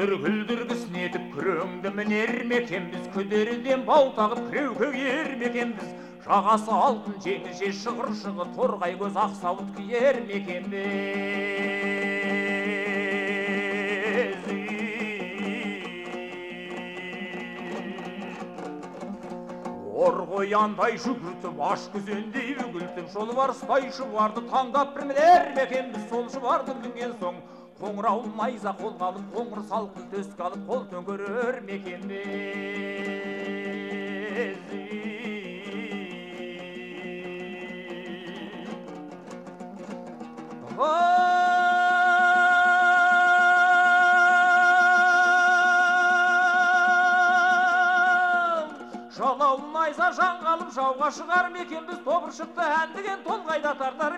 Күлдір кісінетіп күреңді мінер мекенбіз, күдерден бау тағып кіреуге ер мекенбіз. Жағасы алтын жеңіше шығыр-шығы торғай көз ақ сауыт киер мекенбіз. Ор қояндай жүгіртіп, аш күзендей үгілтіп, жолы бар ұстай шұбарды таңдап бір мінер мекенбіз. Сол шұбарды мінген соң қоңырауын найза қолға алып, қоңыр салқын төске алып, қол төңкерер мекенбіз. Жалауын найза жаңғалып, жауға шығар мекенбіз. Тобыршықты әндіген толғайда тартар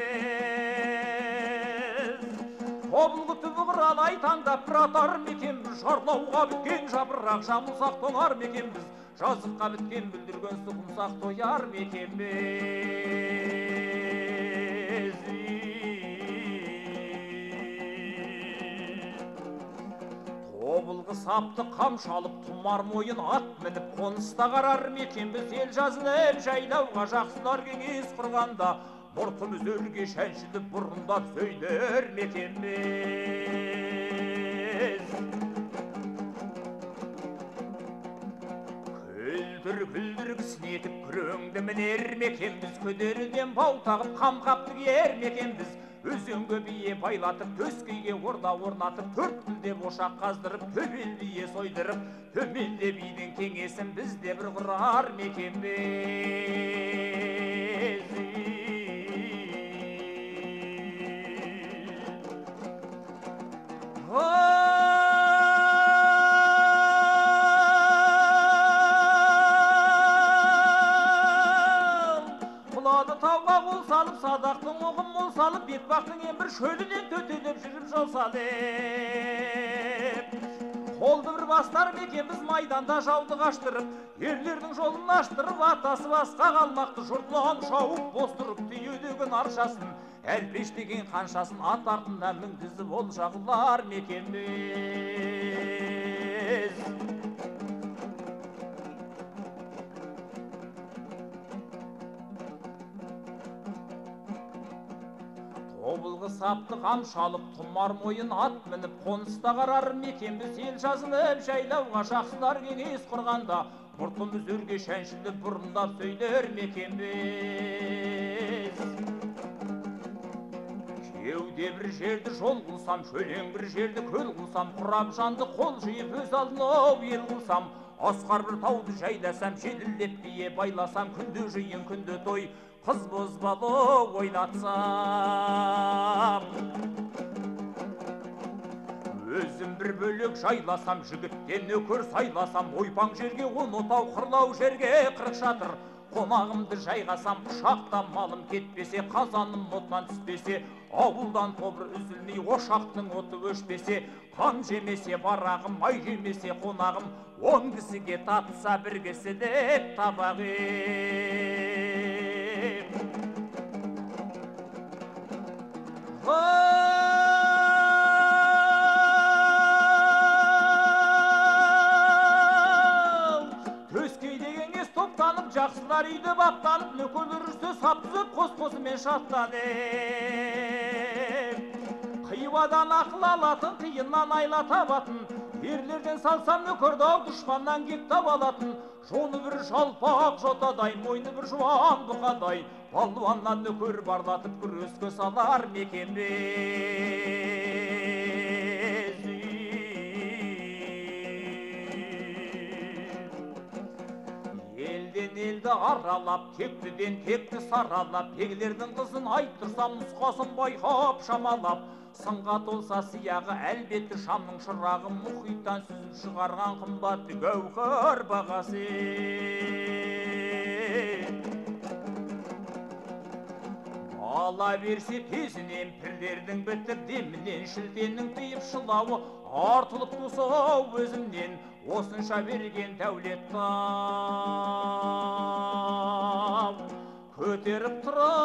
мекенбіз. Тобылғы түбі қыралай таңдап бір атар мекенбіз. Жарлауға біткен жапырақ жамылсақ тоңар мекенбіз. Жазыққа біткен бүлдірген сұқымсақ тояр мекенбіз. Тобылғы сапты қамшалып, тұмар мойын ат мініп, қоныста қарар мекенбіз. Ел жазылып жайлауға жақсылар кеңес құрғанда, мұртымыз өрге шәншіліп бұрындап сөйлер мекенбіз. Күлдір кісінетіп күреңді мінер мекенбіз, күдерден бау тағып қамқапты киер мекенбіз. Өзенге бие байлатып, төскейге орда орнатып, төрт тілде ошақ қаздырып, төбел бие сойдырып, төменде бидің кеңесін бізде бір құрар мекенбіз. Бұлады тауға қол салып, садақтың оғын мол салып, бетбақтың ең бір шөлінен төтелеп жүріп жол салып. Қолды бір бастар мекенбіз, майданда жауды қаштырып, ерлердің жолын аштырып, атасы басқа қалмақты жұртынан шауып, бостырып түйедеген аршасын, әлпештеген қаншасын ат артында мінгізіп ол жағылар мекенбіз. Тобылғы сапты қамшалып, тұмар мойын ат мініп, қоныста қарар мекенбіз. Ел жазылып жайлауға жақсылар кеңес құрғанда, мұртымыз өрге шәншіліп бұрындап сөйлер мекенбіз. Кеуде бір жерді жол қылсам, шөлең бір жерді көл қылсам, құрап жанды қол жиып өз алдына ел қылсам, асқар бір тауды жайласам, желілдеп бие байласам, күнде жиын күнде той, қыз бозбалы ойнатсам. Өзім бір бөлек жайласам, жігіттен нөкер сайласам, ойпаң жерге он отау, қырлау жерге қырық шатыр, қонағымды жайғасам, ұшақта малым кетпесе, қазаным отынан түспесе, ауылдан тобыр үзілмей, ошақтың оты өшпесе, қан жемесе барағым, май жемесе қонағым, 10 кісіге татса бір кісі деп табағым. Төскей деген ес топтанып, жақсылар үйді баптанып, нөкерлер үсті сап-түзеп қос-қосымен шаттанып. Қиюадан ақыл алатын, қиыннан айла табатын, ерлерден салсам нөкерді дұшпаннан кек табалатын. Жоны бір жалпақ жотадай, мойны бір жуан бұқадай, балуаннан нөкер барлатып күреске салар мекенбіз. Елден елді аралап, тектіден текті саралап, егілердің қызын айттырсам, нұсқасын байқап шамалап, сынға толса сияғы әлбетті шамның шырағы, мұхиттан сүзіп шығарған қымбатты гәуһар бағасы. Ала берсе тезінен пірлердің бітіп демінен, шілденің тиіп шылауы артылып тұсау өзімнен, осынша берген дәулет тау көтеріп тұрып